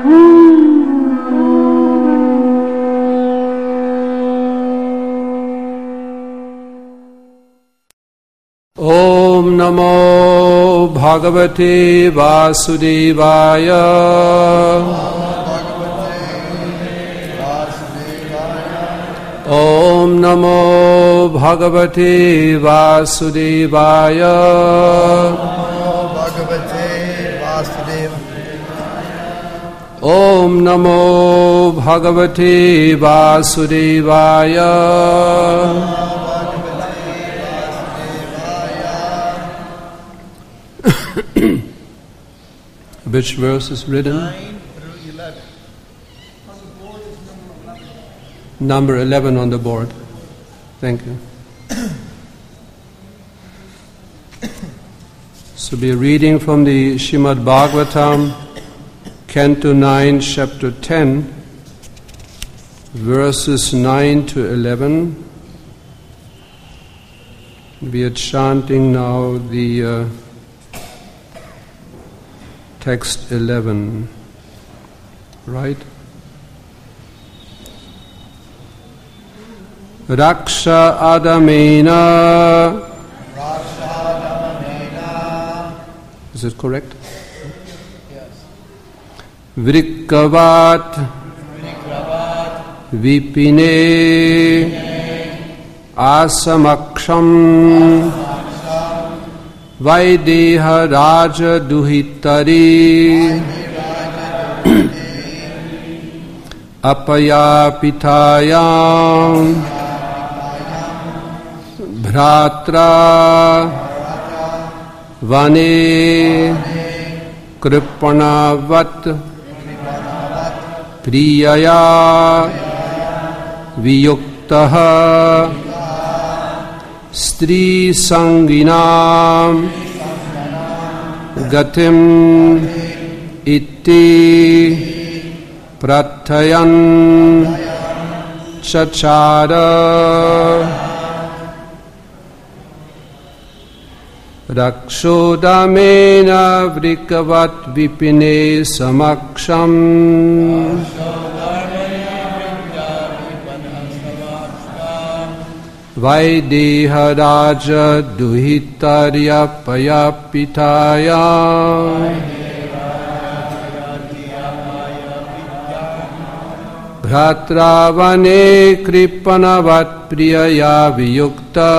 Om Namo Bhagavate Vasudevaya. Om Namo Bhagavate Vasudevaya. Om Namo Bhagavate Vasudevaya. Which verse is written? 9 through 11. On the board is Number number 11. 11 on the board. Thank you. So we are reading from the Srimad Bhagavatam, Canto 9, Chapter 10, verses 9 to 11. We are chanting now the text 11, right? Raksha Adamena. Is it correct? Yes. Vrikkavat Vipine Asamaksham Vaideha Raja Duhitari Apaya Pitayam Bhratra Vane Kripanavat Priyaya Viyuktaha Stri Sanginam Gatim Iti Prathayan Chachara Rakshodamena Vrikavat Vipine Samaksham Vaideha Raja Duhitarya Payapitaya Bhratravane Kripanavat Priyaya Viyukta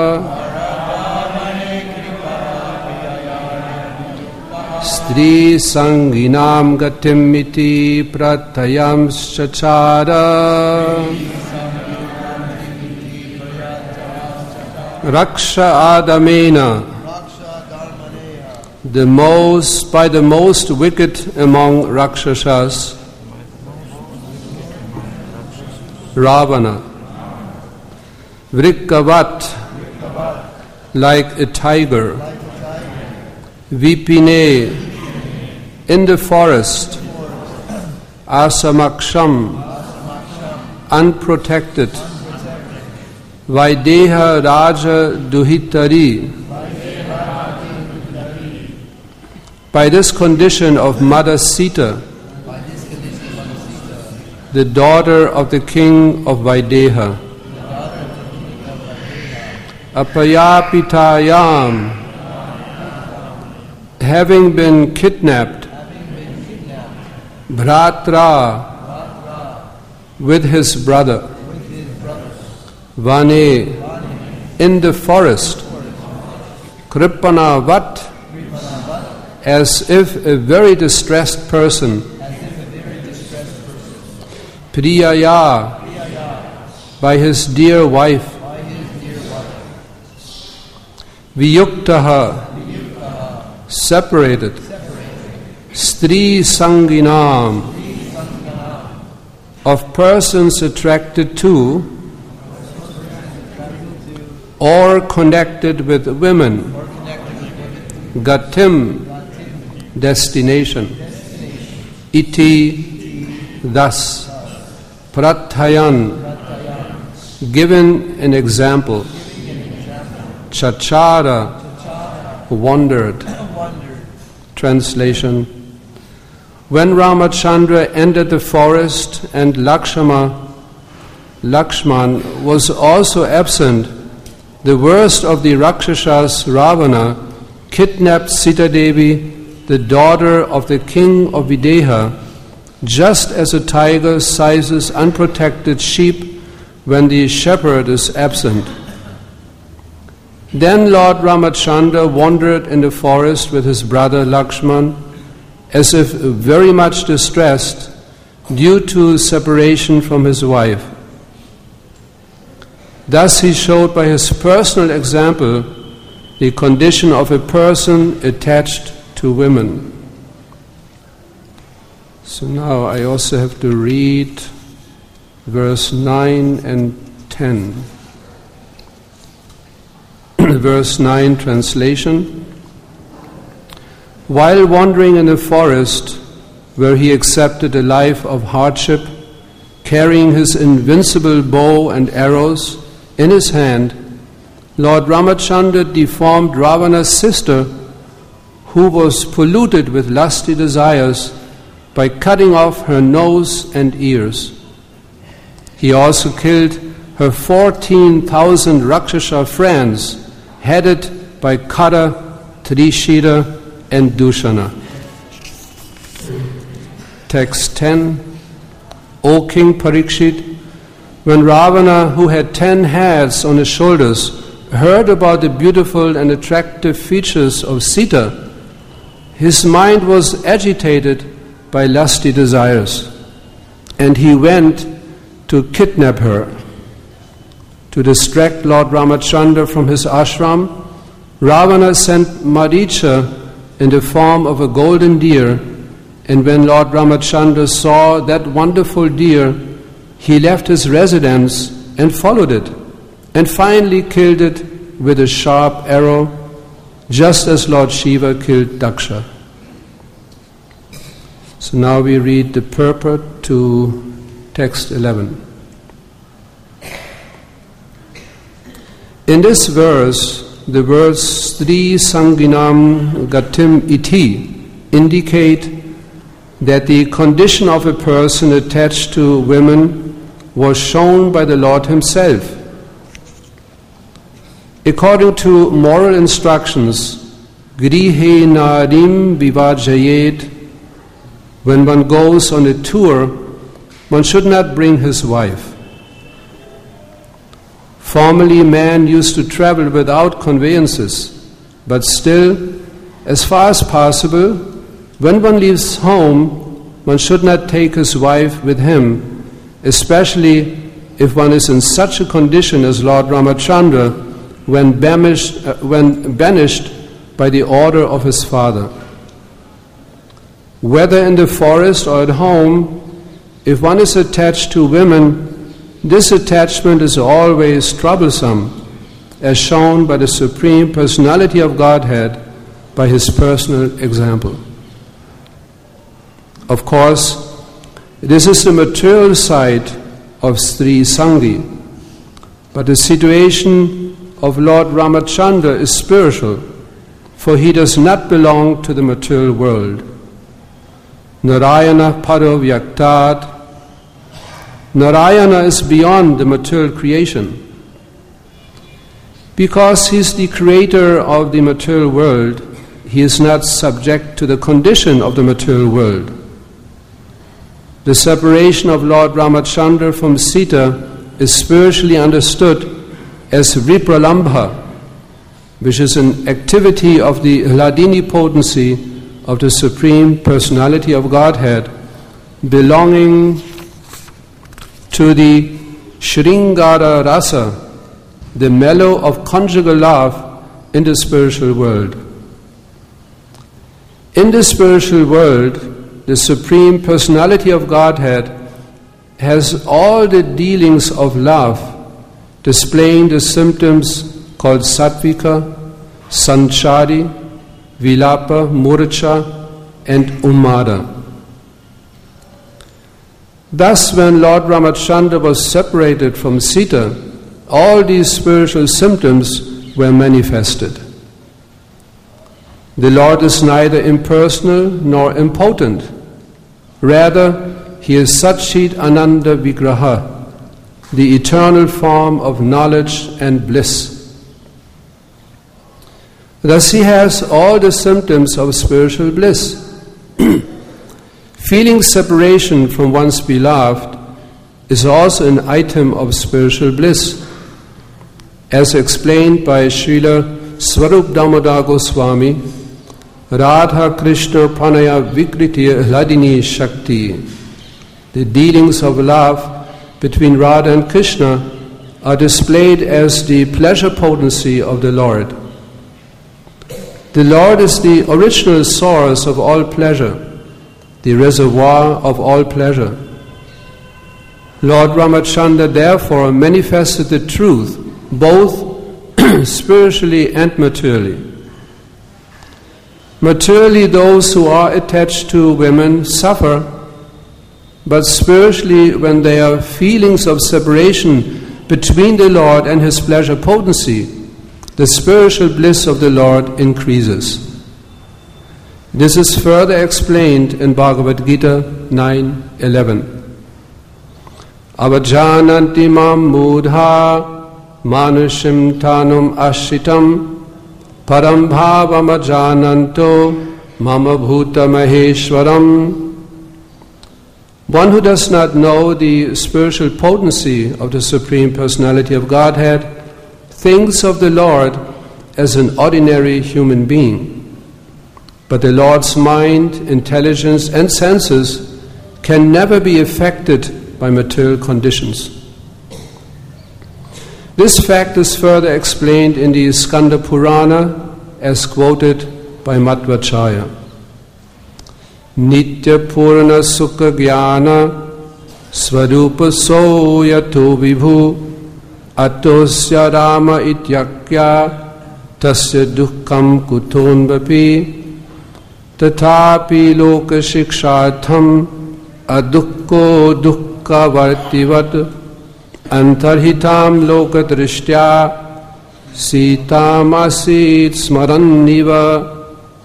Stri Sanginam Gatimiti Pratayam Chachara Raksha Adamena, by the most wicked among Rakshasas, Ravana. Vrikkavat, like a tiger. Vipine, in the forest. Asamaksham, unprotected. Vaideha Raja Duhitari. By this condition of Mother Sita, the daughter of the king of Vaideha. Apayapitayam, having been kidnapped, Bhratra, with his brother. Vane, in the forest. Kripanavat, as if a very distressed person. Priyaya, by his dear wife. Viyuktaha, separated. Stri Sanginam, of persons attracted to or connected with women. Gatim, destination. Iti, thus. Prathayan, given an example. Chachara, wandered. Translation: when Ramachandra entered the forest and Lakshman was also absent, the worst of the Rakshasas, Ravana, kidnapped Sita Devi, the daughter of the king of Videha, just as a tiger seizes unprotected sheep when the shepherd is absent. Then Lord Ramachandra wandered in the forest with his brother Lakshman, as if very much distressed due to separation from his wife. Thus he showed by his personal example the condition of a person attached to women. So now I also have to read verse 9 and 10. Verse 9 translation. While wandering in the forest, where he accepted a life of hardship, carrying his invincible bow and arrows in his hand, Lord Ramachandra deformed Ravana's sister, who was polluted with lusty desires, by cutting off her nose and ears. He also killed her 14,000 Rakshasa friends, headed by Kara, Trishira, and Dushana. Text 10. O King Parikshit, when Ravana, who had 10 heads on his shoulders, heard about the beautiful and attractive features of Sita, his mind was agitated by lusty desires, and he went to kidnap her. To distract Lord Ramachandra from his ashram, Ravana sent Maricha in the form of a golden deer, and when Lord Ramachandra saw that wonderful deer, he left his residence and followed it, and finally killed it with a sharp arrow, just as Lord Shiva killed Daksha. So now we read the purport to text 11. In this verse, the words Stri Sanginam Gatim Iti indicate that the condition of a person attached to women was shown by the Lord himself. According to moral instructions, Grihe Narim Vivajayet, when one goes on a tour, one should not bring his wife. Formerly, man used to travel without conveyances, but still, as far as possible, when one leaves home, one should not take his wife with him, especially if one is in such a condition as Lord Ramachandra when banished by the order of his father. Whether in the forest or at home, if one is attached to women, this attachment is always troublesome, as shown by the Supreme Personality of Godhead by his personal example. Of course, this is the material side of Stri Sangi, but the situation of Lord Ramachandra is spiritual, for he does not belong to the material world. Narayana Paro Vyaktat. Narayana is beyond the material creation. Because he is the creator of the material world, he is not subject to the condition of the material world. The separation of Lord Ramachandra from Sita is spiritually understood as Vipralambha, which is an activity of the Hladini potency of the Supreme Personality of Godhead, belonging to the Shringara Rasa, the mellow of conjugal love in the spiritual world. In the spiritual world, the Supreme Personality of Godhead has all the dealings of love, displaying the symptoms called Sattvika, Sanchari, Vilapa, Murcha, and Unmada. Thus, when Lord Ramachandra was separated from Sita, all these spiritual symptoms were manifested. The Lord is neither impersonal nor impotent. Rather, he is Satchit Ananda Vigraha, the eternal form of knowledge and bliss. Thus he has all the symptoms of spiritual bliss. Feeling separation from one's beloved is also an item of spiritual bliss, as explained by Srila Swarup Damodar Goswami, Radha Krishna Pranaya Vikriti Hladini Shakti. The dealings of love between Radha and Krishna are displayed as the pleasure potency of the Lord. The Lord is the original source of all pleasure, the reservoir of all pleasure. Lord Ramachandra therefore manifested the truth both spiritually and materially. Materially, those who are attached to women suffer, but spiritually, when there are feelings of separation between the Lord and His pleasure potency, the spiritual bliss of the Lord increases. This is further explained in Bhagavad Gita 9:11. Avajananti mam mudha manushim tanum ashitam param bhavam ajananto mama bhuta maheshwaram. One who does not know the spiritual potency of the Supreme Personality of Godhead thinks of the Lord as an ordinary human being. But the Lord's mind, intelligence, and senses can never be affected by material conditions. This fact is further explained in the Skanda Purana as quoted by Madhvacharya. Nitya Purana Sukha Jnana Swarupa Soyato Vibhu Atosya Rama Ityakya Tasya Dukkham Kutonvapi Tatapi Loka Shikshatham Adukko Dukka Vartivat Antarhitam Loka Drishtya Sitam Asit Smaranniva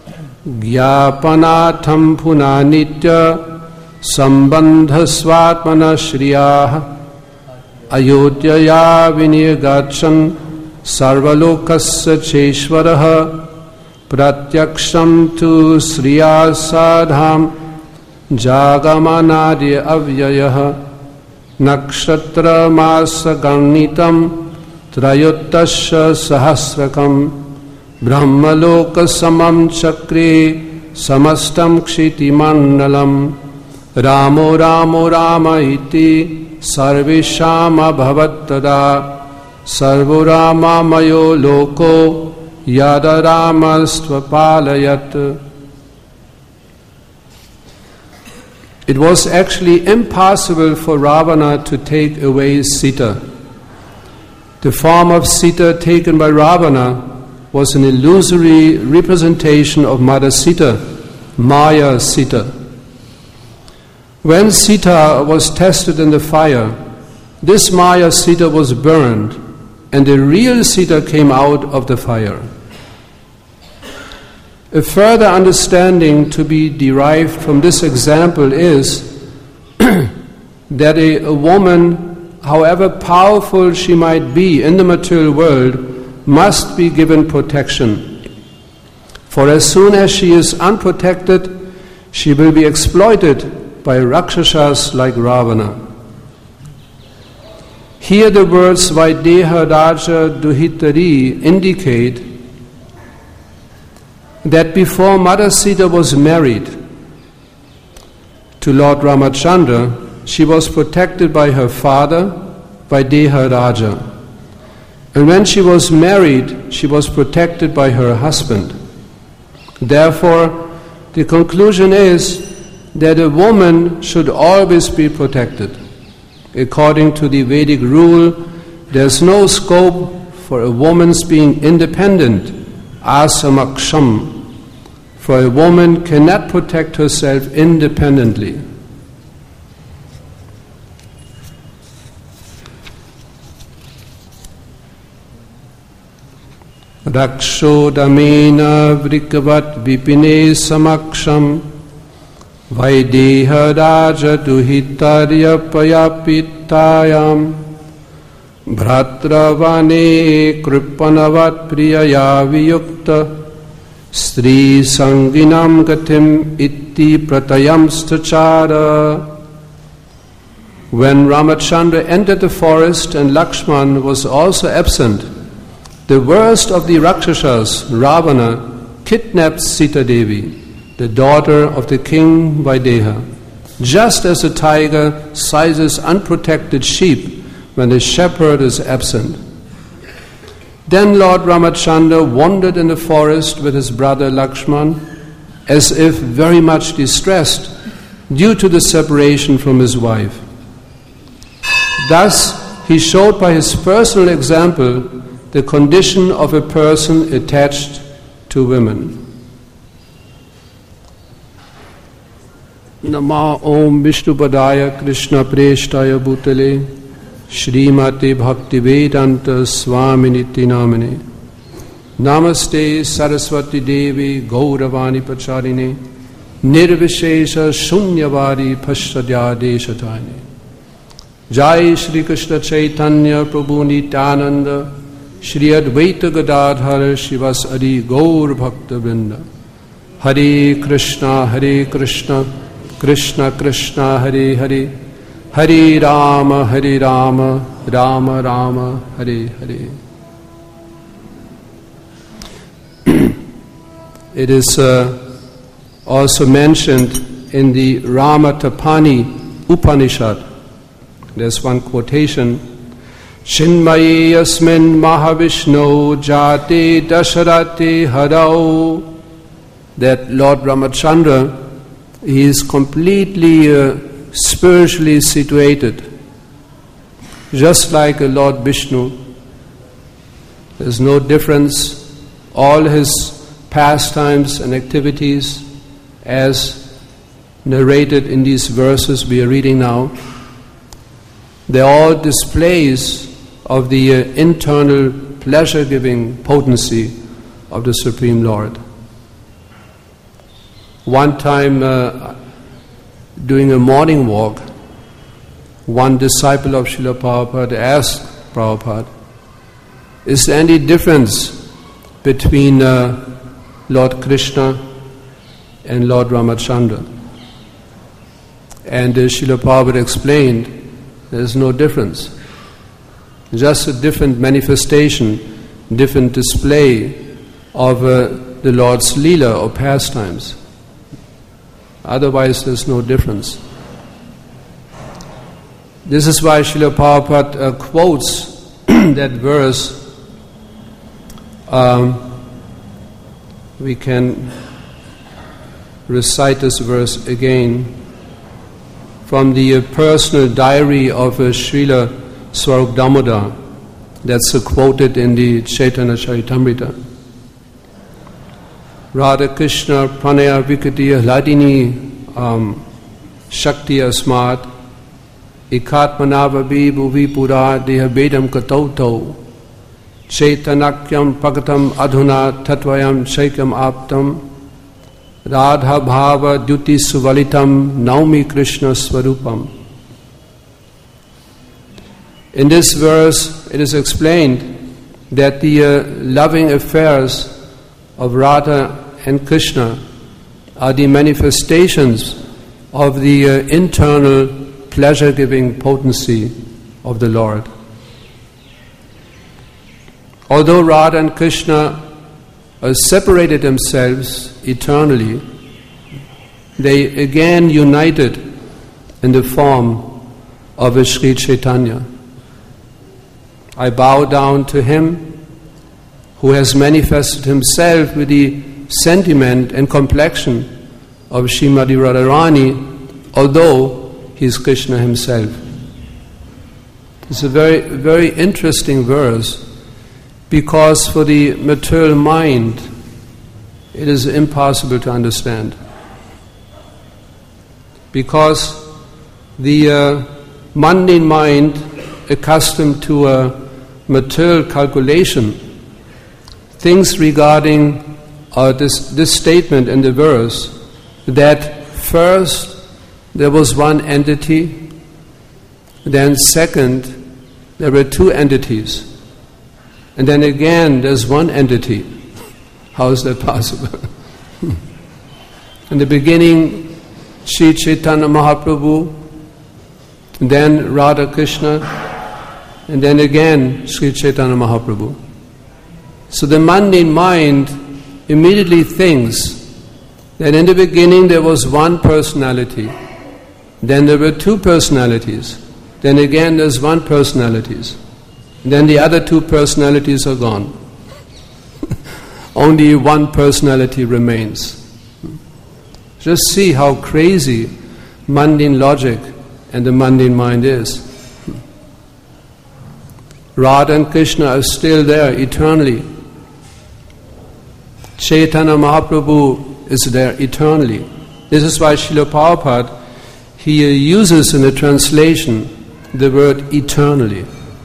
Gyapanatham Punanitya Sambandha Swatmana Shriyah Ayodhyaya Vinirgachan Sarvalokasya Cheshwaraha Pratyaksham tu Sriya Sadham Jagamanadya Avyayah Nakshatra Masa Garnitam Trayottasya Sahasrakam Brahmaloka Samam Chakre Samastam Kshiti Mandalam Ramo Ramo Rama Iti Sarveshama Bhavattada Sarvo Rama Mayo Loko Yada Ramastva Palayat. It was actually impossible for Ravana to take away Sita. The form of Sita taken by Ravana was an illusory representation of Mother Sita, Maya Sita. When Sita was tested in the fire, this Maya Sita was burned, and the real Sita came out of the fire. A further understanding to be derived from this example is that a woman, however powerful she might be in the material world, must be given protection. For as soon as she is unprotected, she will be exploited by Rakshasas like Ravana. Here the words Vaideha Raja Duhitari indicate that before Mother Sita was married to Lord Ramachandra, she was protected by her father, Vaideha Raja. And when she was married, she was protected by her husband. Therefore, the conclusion is that a woman should always be protected. According to the Vedic rule, there is no scope for a woman's being independent, asamaksham. For a woman cannot protect herself independently. Rakshodamena vrikavat vipine samaksham Vaideha Raja Duhitarya Payapitayam Bhratravane Kripanavat Priyaya Viyukta Sri Sanginam Gatim Iti Pratayam Stachara. When Ramachandra entered the forest and Lakshman was also absent, the worst of the Rakshasas, Ravana, kidnapped Sita Devi, the daughter of the king Vaideha, just as a tiger seizes unprotected sheep when the shepherd is absent. Then Lord Ramachandra wandered in the forest with his brother Lakshman, as if very much distressed due to the separation from his wife. Thus, he showed by his personal example the condition of a person attached to women. Nama Om Vishnupadaya Krishna Preshtaya Bhutale Srimati Bhaktivedanta Swaminiti Namane Namaste Saraswati Devi Gauravani Pacharine Nirvishesha Shunyavadi Paschadhyadeshatane Jai Shri Krishna Chaitanya Prabhu Nityananda Shri Advaita Gadadhar Shivasari Gaur Bhakta Vrinda Hare Krishna Krishna Krishna Hare Hare Hare Rama Rama Rama Hare Hare. It is also mentioned in the Ramatapani Upanishad. There's one quotation, Chinmayi Yasmin Mahavishnu Jati Dasharati Harau, that Lord Ramachandra, he is completely spiritually situated, just like Lord Vishnu. There's no difference. All his pastimes and activities, as narrated in these verses we are reading now, they're all displays of the internal pleasure-giving potency of the Supreme Lord. One time, during a morning walk, one disciple of Srila Prabhupada asked Prabhupada, is there any difference between Lord Krishna and Lord Ramachandra? And Srila Prabhupada explained, there is no difference. Just a different manifestation, different display of the Lord's Leela or pastimes. Otherwise, there's no difference. This is why Srila Prabhupada quotes that verse. We can recite this verse again from the personal diary of Srila Swarup Damodar, that's quoted in the Chaitanya Charitamrita. Radha Krishna Pranaya Vikati Hladini Shakti Asmat Ikatmanavabi Bhuvi Pura Deha Bedam Katauto Chaitanakyam Pagatam Adhuna Tatvayam Shaikyam Aptam Radha Bhava Dyuti Suvalitam Naumi Krishna Swarupam. In this verse, it is explained that the loving affairs of Radha and Krishna are the manifestations of the internal pleasure-giving potency of the Lord. Although Radha and Krishna separated themselves eternally, they again united in the form of Sri Chaitanya. I bow down to him who has manifested himself with the sentiment and complexion of Srimati Radharani, although he is Krishna himself. It's a very, very interesting verse, because for the material mind, it is impossible to understand. Because the mundane mind, accustomed to material calculation, thinks regarding this statement in the verse that first there was one entity, then second there were two entities, and then again there's one entity. How is that possible? In the beginning, Sri Chaitanya Mahaprabhu, then Radha Krishna, and then again Sri Chaitanya Mahaprabhu. So the mundane mind immediately thinks that in the beginning there was one personality, then there were two personalities, then again there's one personality, then the other two personalities are gone. Only one personality remains. Just see how crazy mundane logic and the mundane mind is. Radha and Krishna are still there eternally. Chaitanya Mahaprabhu is there eternally. This is why Srila Prabhupada, he uses in the translation the word eternally,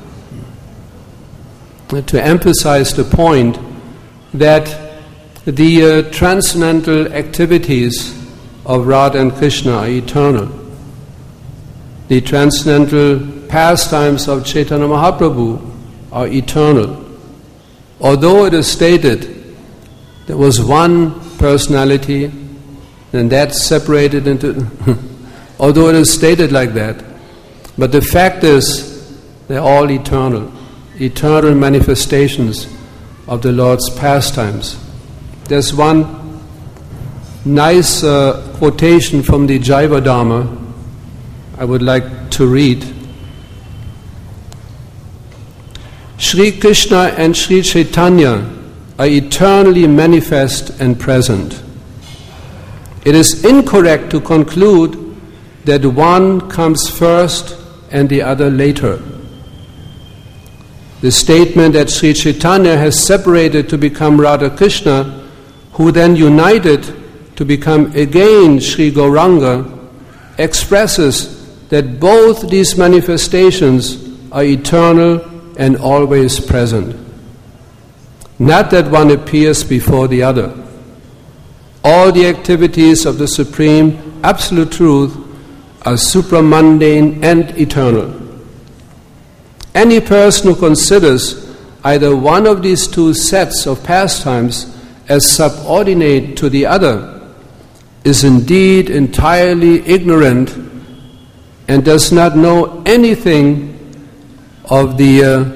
to emphasize the point that the transcendental activities of Radha and Krishna are eternal. The transcendental pastimes of Chaitanya Mahaprabhu are eternal. Although it is stated there was one personality and that's separated into although it is stated like that, but the fact is they're all eternal manifestations of the Lord's pastimes. There's one nice quotation from the Jaiva Dharma I would like to read. Sri Krishna and Sri Chaitanya are eternally manifest and present. It is incorrect to conclude that one comes first and the other later. The statement that Sri Chaitanya has separated to become Radha Krishna, who then united to become again Sri Gauranga, expresses that both these manifestations are eternal and always present. Not that one appears before the other. All the activities of the Supreme Absolute Truth are supramundane and eternal. Any person who considers either one of these two sets of pastimes as subordinate to the other is indeed entirely ignorant and does not know anything of the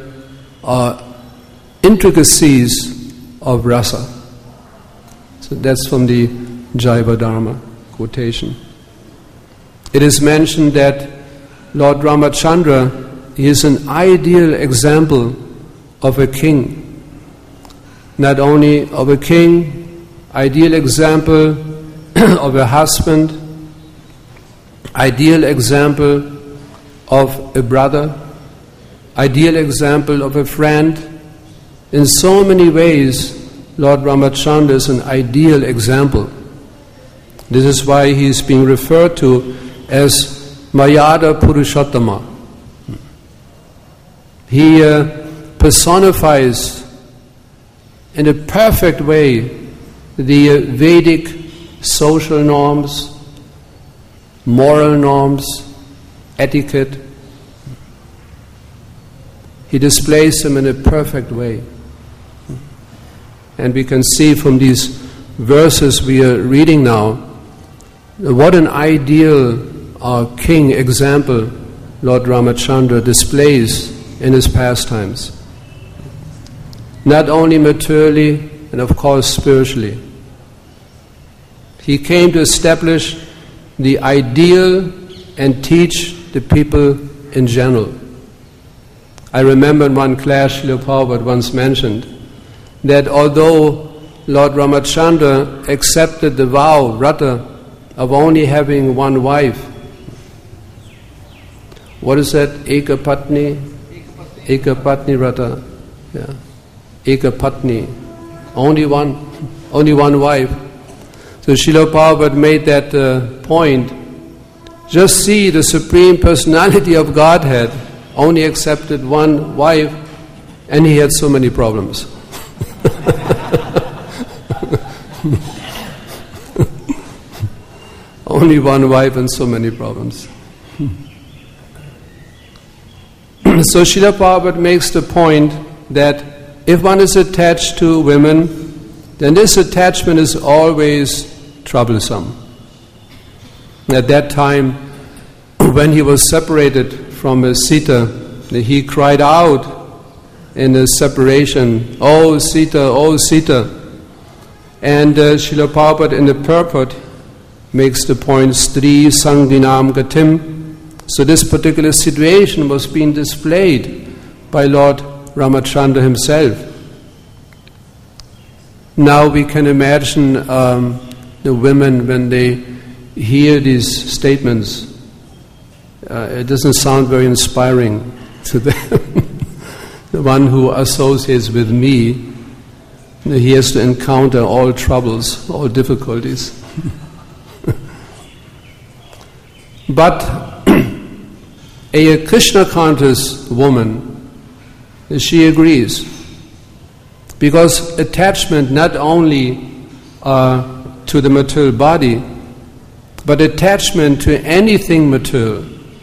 intricacies of rasa. So that's from the Jaiva Dharma quotation. It is mentioned that Lord Ramachandra is an ideal example of a king. Not only of a king, ideal example of a husband, ideal example of a brother, ideal example of a friend. In so many ways, Lord Ramachandra is an ideal example. This is why he is being referred to as Mayada Purushottama. He personifies in a perfect way the Vedic social norms, moral norms, etiquette. He displays them in a perfect way. And we can see from these verses we are reading now, what an ideal king example Lord Ramachandra displays in his pastimes. Not only materially and of course spiritually. He came to establish the ideal and teach the people in general. I remember in one class Srila Prabhupada once mentioned that although Lord Ramachandra accepted the vow, Vrata, of only having one wife, what is that? Eka Patni? Eka Patni Vrata. Yeah. Eka Patni. Only one wife. So Srila Prabhupada made that point. Just see the Supreme Personality of Godhead only accepted one wife and he had so many problems. Only one wife and so many problems. So Srila Prabhupada makes the point that if one is attached to women, then this attachment is always troublesome. At that time, when he was separated from Sita, he cried out in the separation, "Oh Sita, oh Sita." And Srila Prabhupada in the purport makes the point, "Stri Sangdinam Gatim." So this particular situation was being displayed by Lord Ramachandra himself. Now we can imagine the women when they hear these statements. It doesn't sound very inspiring to them. The one who associates with me, he has to encounter all troubles, all difficulties. But a Krishna conscious woman, she agrees. Because attachment not only to the material body, but attachment to anything material,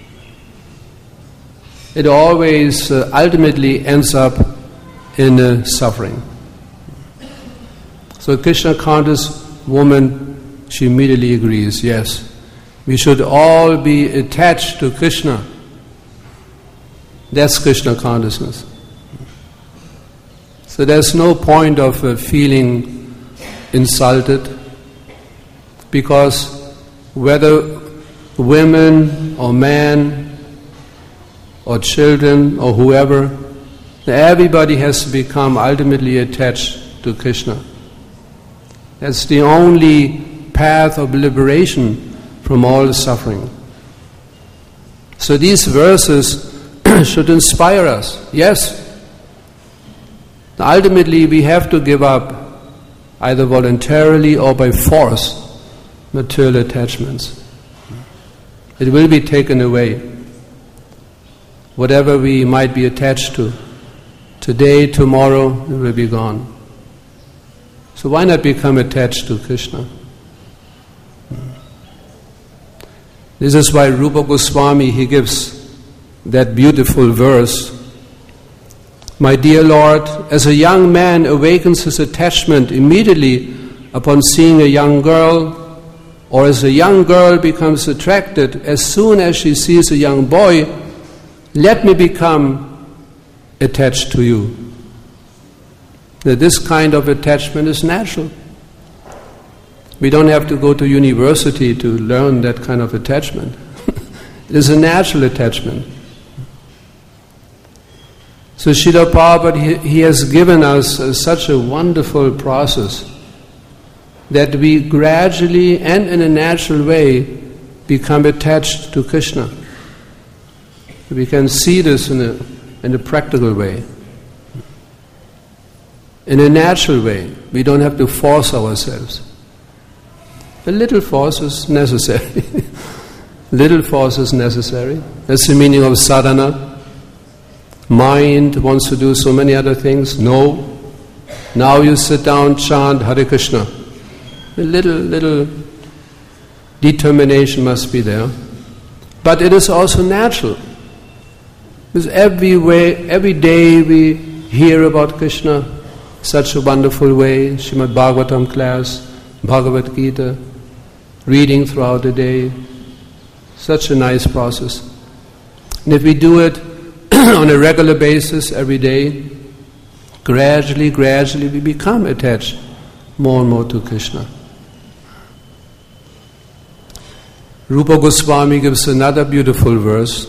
it always ultimately ends up in suffering. So a Krishna conscious woman, she immediately agrees, yes, we should all be attached to Krishna. That's Krishna consciousness. So there's no point of feeling insulted, because whether women or men or children or whoever, everybody has to become ultimately attached to Krishna. That's the only path of liberation from all suffering. So these verses should inspire us. Yes, ultimately we have to give up, either voluntarily or by force, material attachments. It will be taken away. Whatever we might be attached to, today, tomorrow, it will be gone. So why not become attached to Krishna? This is why Rupa Goswami, he gives that beautiful verse, "My dear Lord, as a young man awakens his attachment immediately upon seeing a young girl, or as a young girl becomes attracted as soon as she sees a young boy, let me become attached to you." That this kind of attachment is natural. We don't have to go to university to learn that kind of attachment. It is a natural attachment. So Srila Prabhupada, he has given us such a wonderful process that we gradually and in a natural way become attached to Krishna. We can see this in a practical way. In a natural way. We don't have to force ourselves. A little force is necessary. Little force is necessary. That's the meaning of sadhana. Mind wants to do so many other things. No. Now you sit down, chant Hare Krishna. A little determination must be there. But it is also natural. Because every day we hear about Krishna, such a wonderful way, Srimad Bhagavatam class, Bhagavad Gita, reading throughout the day, such a nice process. And if we do it on a regular basis every day, gradually we become attached more and more to Krishna. Rupa Goswami gives another beautiful verse.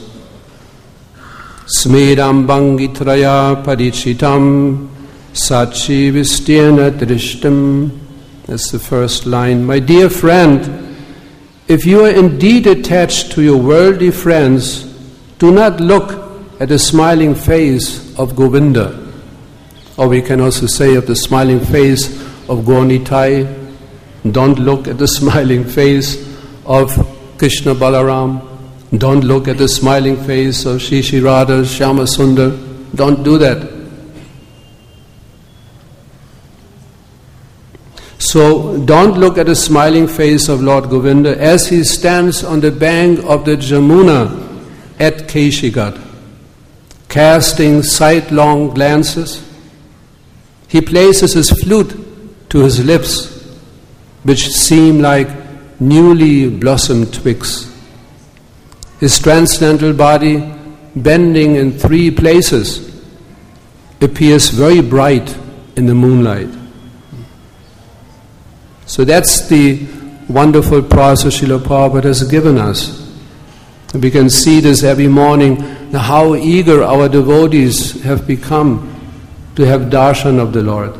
Smedam bangitraya parichitam sachi vistyena drishtam. That's the first line. My dear friend, if you are indeed attached to your worldly friends, do not look at the smiling face of Govinda. Or we can also say of the smiling face of Gaurnitai. Don't look at the smiling face of Krishna Balaram. Don't look at the smiling face of Shri Shri Radha, Shyama Sundar. Don't do that. So don't look at the smiling face of Lord Govinda as he stands on the bank of the Jamuna at Keshigarh, casting sidelong glances. He places his flute to his lips, which seem like newly blossomed twigs. His transcendental body, bending in 3 places, appears very bright in the moonlight. So that's the wonderful process Srila Prabhupada has given us. We can see this every morning, how eager our devotees have become to have darshan of the Lord.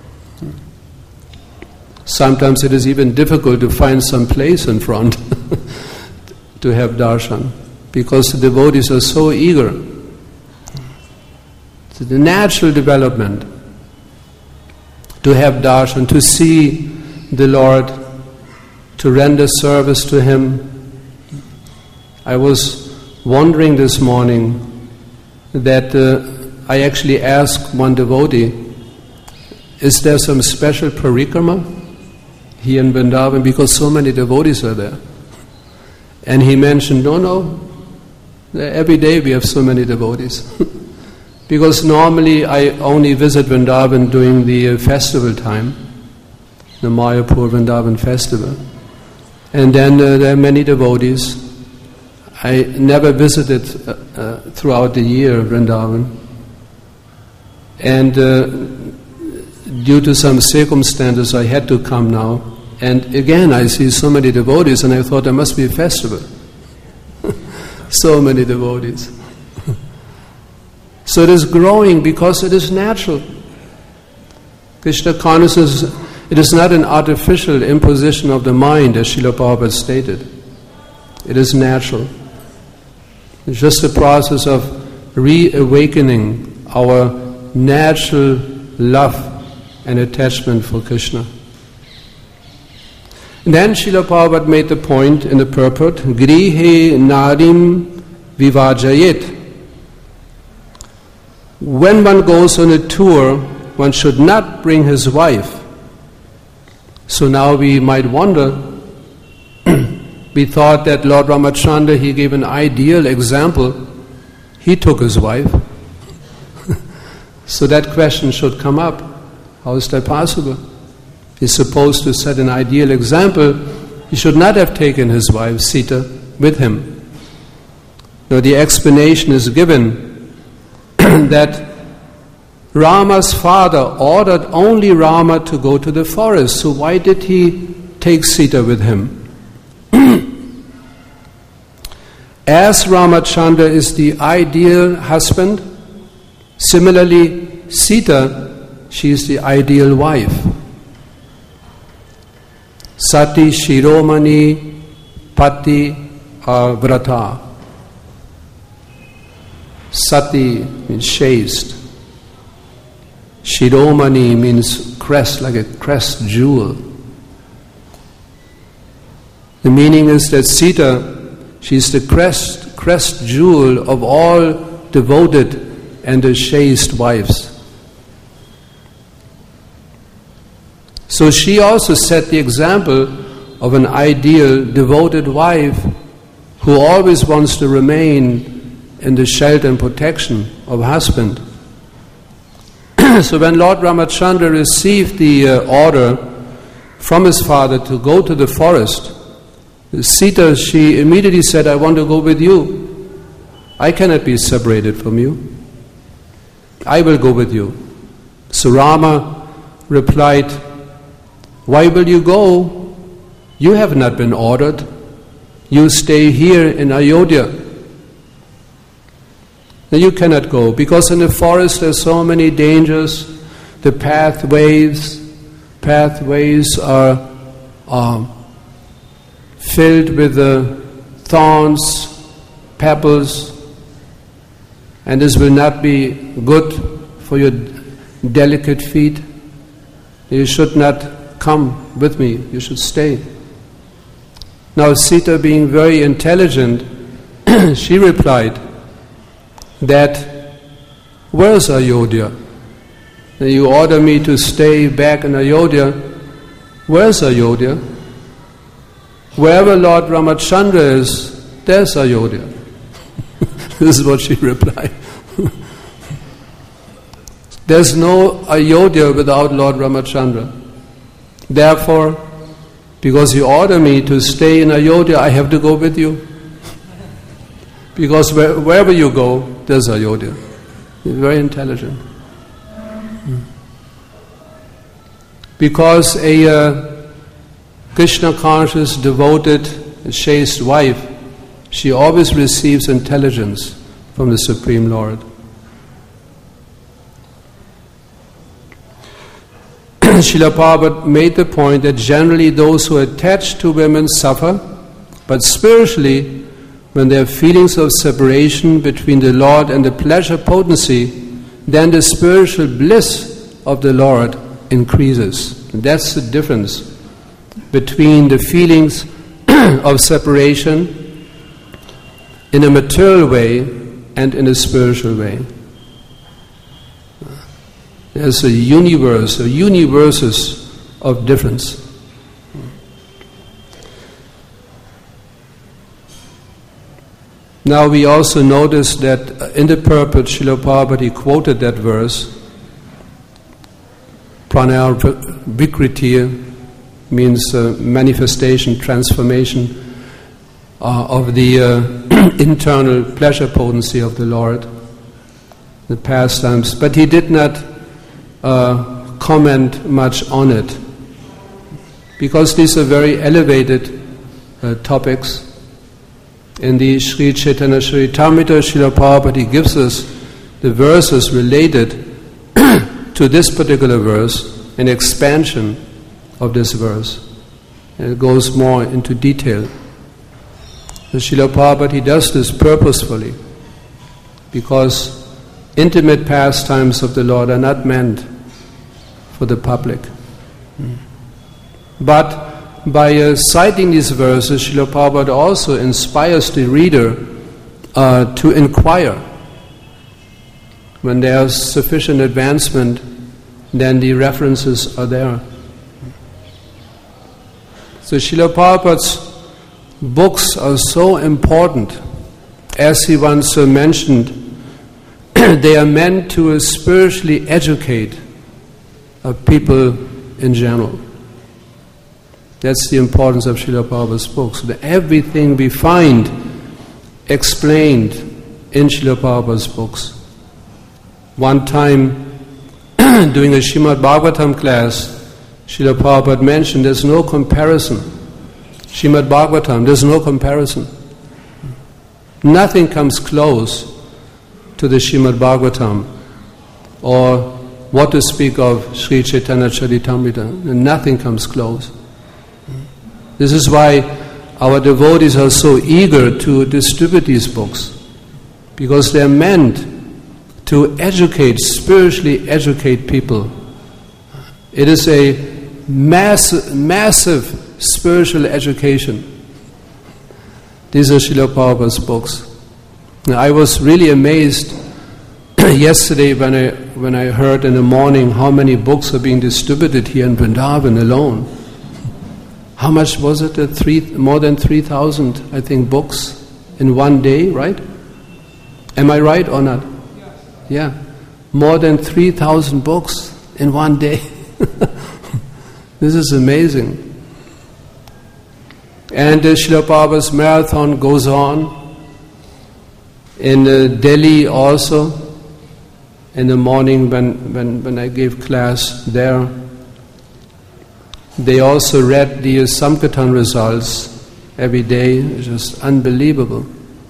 Sometimes it is even difficult to find some place in front to have darshan, because the devotees are so eager. It's the natural development to have darshan, to see the Lord, to render service to Him. I was wondering this morning that I actually asked one devotee, is there some special parikrama here in Vrindavan, because so many devotees are there? And he mentioned, no, every day we have so many devotees. Because normally I only visit Vrindavan during the festival time, the Mayapur Vrindavan festival. And then there are many devotees. I never visited throughout the year Vrindavan. And due to some circumstances I had to come now. And again I see so many devotees, and I thought there must be a festival. So many devotees. So it is growing because it is natural. Krishna consciousness, it is not an artificial imposition of the mind, as Srila Prabhupada stated. It is natural. It's just a process of reawakening our natural love and attachment for Krishna. And then Srila Prabhupada made the point in the purport, Grihe Narim Vivajayet. When one goes on a tour, one should not bring his wife. So now we might wonder, we thought that Lord Ramachandra, he gave an ideal example. He took his wife. So that question should come up. How is that possible? He's supposed to set an ideal example. He should not have taken his wife, Sita, with him. Now the explanation is given that Rama's father ordered only Rama to go to the forest. So why did he take Sita with him? As Ramachandra is the ideal husband, similarly Sita, she is the ideal wife. Sati Shiromani Pati Vrata. Sati means chaste. Shiromani means crest, like a crest jewel. The meaning is that Sita, she is the crest jewel of all devoted and chaste wives. So she also set the example of an ideal devoted wife who always wants to remain in the shelter and protection of husband. So when Lord Ramachandra received the order from his father to go to the forest, Sita, she immediately said, I want to go with you. I cannot be separated from you. I will go with you. So Rama replied, why will you go? You have not been ordered. You stay here in Ayodhya. Now you cannot go, because in the forest there are so many dangers. The pathways are filled with thorns, pebbles, and this will not be good for your delicate feet. You should not come with me, you should stay. Now Sita, being very intelligent, she replied that, where is Ayodhya? You order me to stay back in Ayodhya. Where's Ayodhya? Wherever Lord Ramachandra is, there's Ayodhya. This is what she replied. There's no Ayodhya without Lord Ramachandra. Therefore, because you order me to stay in Ayodhya, I have to go with you. Because wherever you go, there's Ayodhya. He's very intelligent. Because a Krishna-conscious, devoted, chaste wife, she always receives intelligence from the Supreme Lord. Srila Prabhupada made the point that generally those who are attached to women suffer, but spiritually, when there are feelings of separation between the Lord and the pleasure potency, then the spiritual bliss of the Lord increases. And that's the difference between the feelings of separation in a material way and in a spiritual way. There's a universe, or universes of difference. Now we also notice that in the purport, Srila Prabhupada, he quoted that verse. Pranaya Vikriti means manifestation, transformation of the internal pleasure potency of the Lord, the pastimes. But he did not comment much on it, because these are very elevated topics. In the Sri Chaitanya Charitamrita, Srila Prabhupada, he gives us the verses related to this particular verse, an expansion of this verse. And it goes more into detail. The Srila Prabhupada, he does this purposefully, because intimate pastimes of the Lord are not meant for the public. But by citing these verses, Srila Prabhupada also inspires the reader to inquire. When there's sufficient advancement, then the references are there. So Srila Prabhupada's books are so important. As he once mentioned, they are meant to spiritually educate people in general. That's the importance of Srila Prabhupada's books. That everything we find explained in Srila Prabhupada's books. One time, doing a Srimad Bhagavatam class, Srila Prabhupada mentioned there's no comparison. Srimad Bhagavatam, there's no comparison. Nothing comes close to the Srimad Bhagavatam, or what to speak of Sri Chaitanya Charitamrita. Nothing comes close. This is why our devotees are so eager to distribute these books, because they are meant to educate, spiritually educate people. It is a massive spiritual education. These are Srila Prabhupada's books. Now, I was really amazed yesterday when I heard in the morning how many books are being distributed here in Vrindavan alone. How much was it? More than 3,000, I think, books in one day, right? Am I right or not? Yeah. More than 3,000 books in one day. This is amazing. And Srila Prabhupada's marathon goes on. In Delhi also, in the morning when I gave class there, they also read the Sankirtan results every day. It's just unbelievable.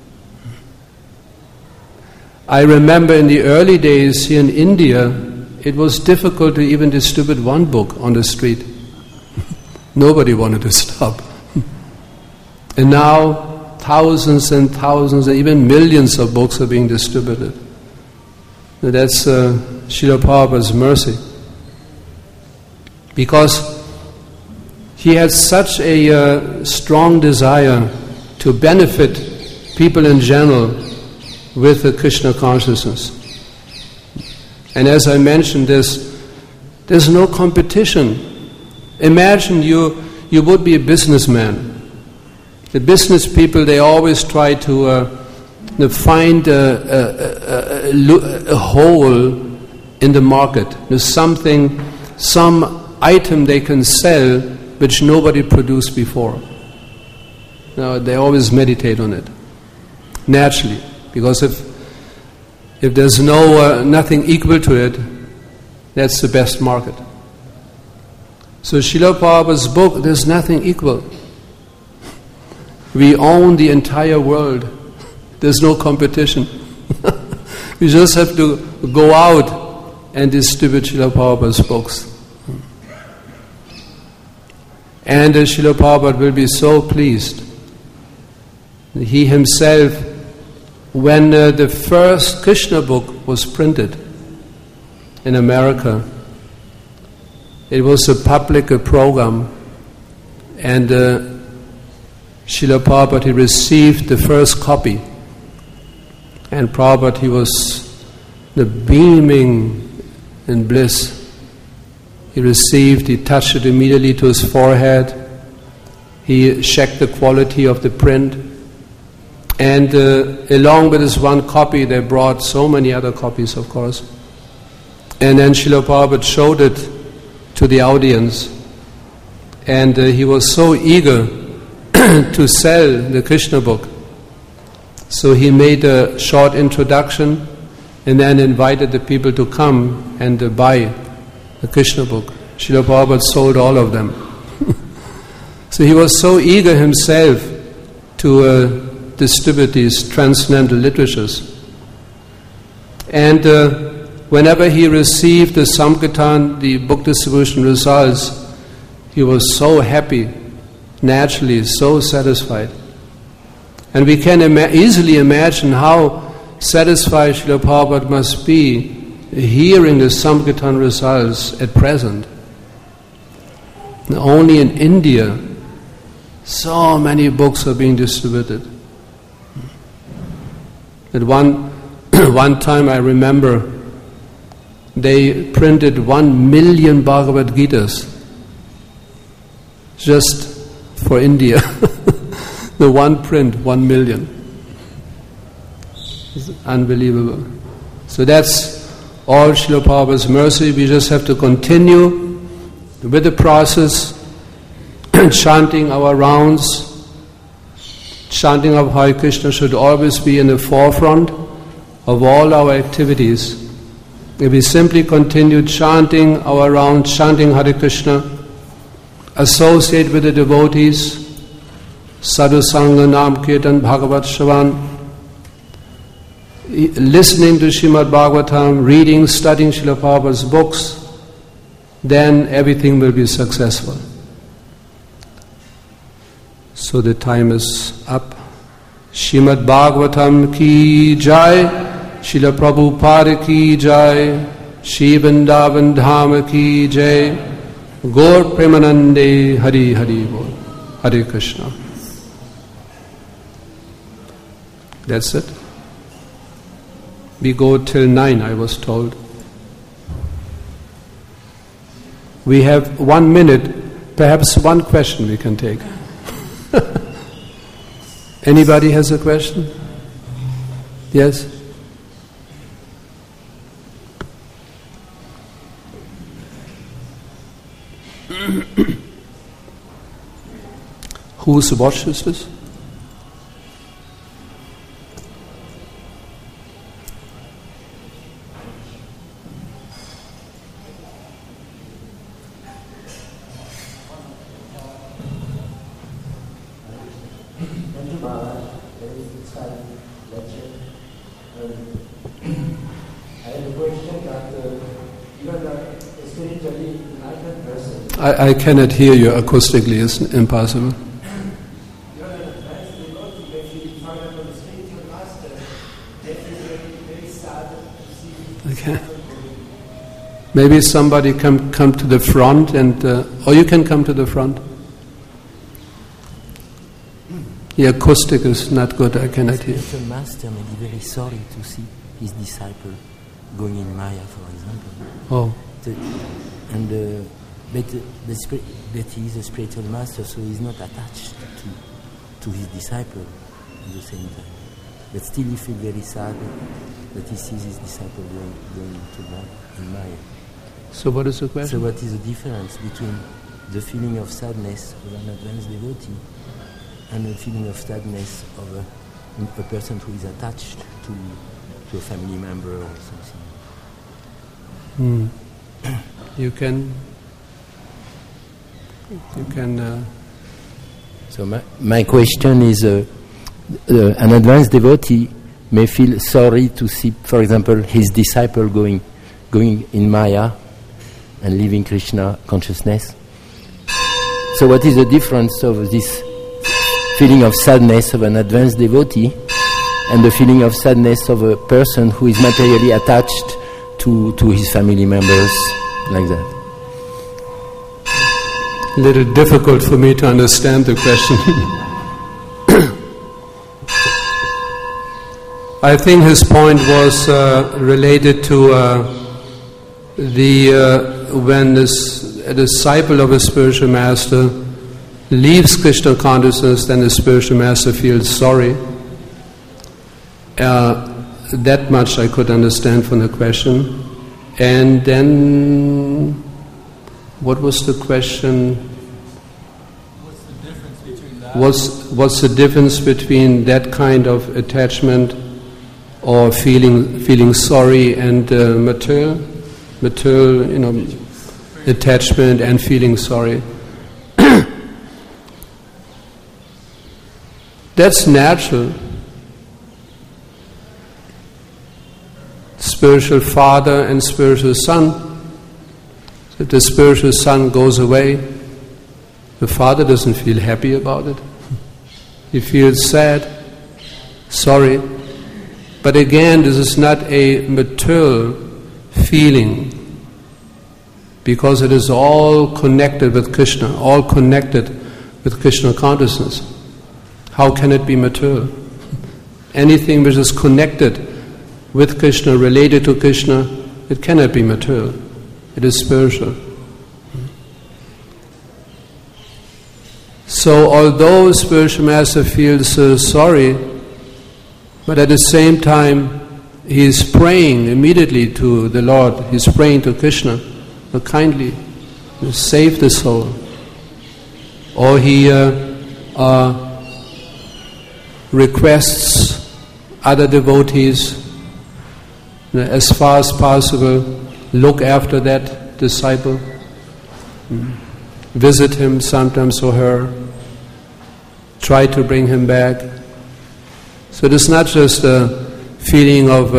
I remember in the early days here in India, it was difficult to even distribute one book on the street. Nobody wanted to stop. And now thousands and thousands and even millions of books are being distributed. That's Srila Prabhupada's mercy. Because he had such a strong desire to benefit people in general with the Krishna consciousness. And as I mentioned, there's no competition Imagine you would be a businessman. The business people, they always try to find a hole in the market. There's some item they can sell which nobody produced before. They always meditate on it, naturally, because if there's nothing equal to it, that's the best market. So Srila Prabhupada's book, there's nothing equal. We own the entire world. There's no competition. We just have to go out and distribute Srila Prabhupada's books. And Srila Prabhupada will be so pleased. He himself, when the first Krishna book was printed in America, it was a public program, and Srila Prabhupada, he received the first copy, and Prabhupada, he was beaming in bliss. He touched it immediately to his forehead, he checked the quality of the print, and along with this one copy, they brought so many other copies, of course. And then Srila Prabhupada showed it to the audience, and he was so eager to sell the Krishna book. So he made a short introduction and then invited the people to come and buy the Krishna book. Srila Prabhupada sold all of them. So he was so eager himself to distribute these transcendental literatures. And whenever he received the Sankirtan, the book distribution results, he was so happy, naturally, so satisfied. And we can easily imagine how satisfied Srila Prabhupada must be hearing the Sankirtan results at present. Only in India, so many books are being distributed. At one time, I remember, they printed 1 million Bhagavad Gitas just for India. The one print, 1 million. It's unbelievable. So that's all Srila Prabhupada's mercy. We just have to continue with the process, chanting our rounds. Chanting of Hare Krishna should always be in the forefront of all our activities. If we simply continue chanting our rounds, chanting Hare Krishna, associate with the devotees, Sadhu Sangha, Nam Kirtan, Bhagavat Shravan, listening to Srimad Bhagavatam, reading, studying Srila Prabhupada's books, then everything will be successful. So the time is up. Srimad Bhagavatam ki jai, Srila Prabhupada ki jai, Shri Vrindavan Dham ki jai, Gaur Premanande Hari Hari Bol. Hare Krishna. That's it. We go till 9, I was told. We have 1 minute, perhaps one question we can take. Anybody has a question? Yes? Whose watch is this? I cannot hear you acoustically, it's impossible. Okay. Maybe somebody come to the front, and or you can come to the front. The acoustic is not good, I cannot hear. The master may be very sorry to see his disciple going in Maya, for example. Oh. But he is a spiritual master, so he's not attached to his disciple at the same time. But still he feels very sad that he sees his disciple going to God in Maya. So what is the question? So what is the difference between the feeling of sadness of an advanced devotee and the feeling of sadness of a person who is attached to a family member or something? You can. So my question is, an advanced devotee may feel sorry to see, for example, his disciple going in Maya and leaving Krishna consciousness. So what is the difference of this feeling of sadness of an advanced devotee and the feeling of sadness of a person who is materially attached to his family members, like that? A little difficult for me to understand the question. I think his point was related to when a disciple of a spiritual master leaves Krishna consciousness, then the spiritual master feels sorry. That much I could understand from the question. And then, what was the question? What's the difference between that? What's the difference between that kind of attachment or feeling sorry and material, attachment and feeling sorry? That's natural. Spiritual father and spiritual son. If the spiritual son goes away, the father doesn't feel happy about it. He feels sad, sorry. But again, this is not a material feeling, because it is all connected with Krishna, all connected with Krishna consciousness. How can it be material? Anything which is connected with Krishna, related to Krishna, it cannot be material. It is spiritual. So although spiritual master feels sorry, but at the same time he is praying immediately to the Lord, he is praying to Krishna, kindly save the soul. Or he requests other devotees, as far as possible, look after that disciple, visit him sometimes or her, try to bring him back. So it is not just a feeling of,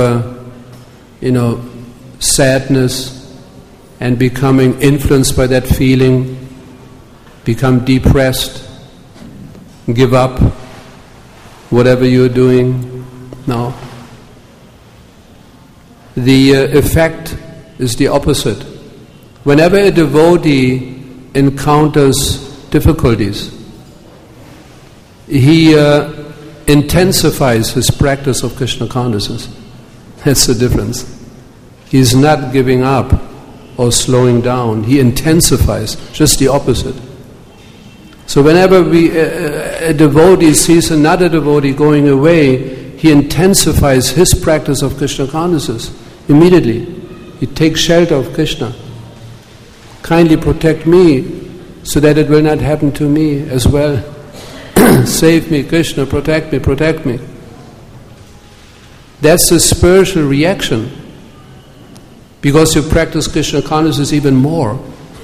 sadness and becoming influenced by that feeling, become depressed, give up whatever you're doing. No. The effect is the opposite. Whenever a devotee encounters difficulties, he intensifies his practice of Krishna consciousness. That's the difference. He is not giving up or slowing down. He intensifies, just the opposite. So whenever a devotee sees another devotee going away, he intensifies his practice of Krishna consciousness immediately. He takes shelter of Krishna. Kindly protect me so that it will not happen to me as well. Save me, Krishna, protect me. That's the spiritual reaction, because you practice Krishna consciousness even more.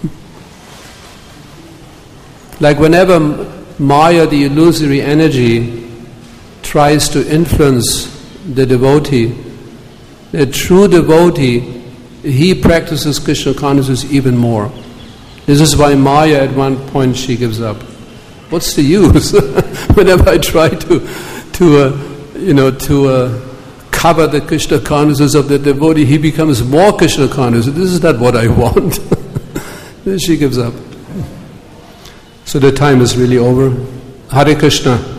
Like whenever Maya, the illusory energy, tries to influence the devotee, a true devotee, he practices Krishna consciousness even more. This is why Maya at one point she gives up. What's the use? Whenever I try to cover the Krishna consciousness of the devotee, he becomes more Krishna conscious. This is not what I want. Then she gives up. So the time is really over. Hare Krishna.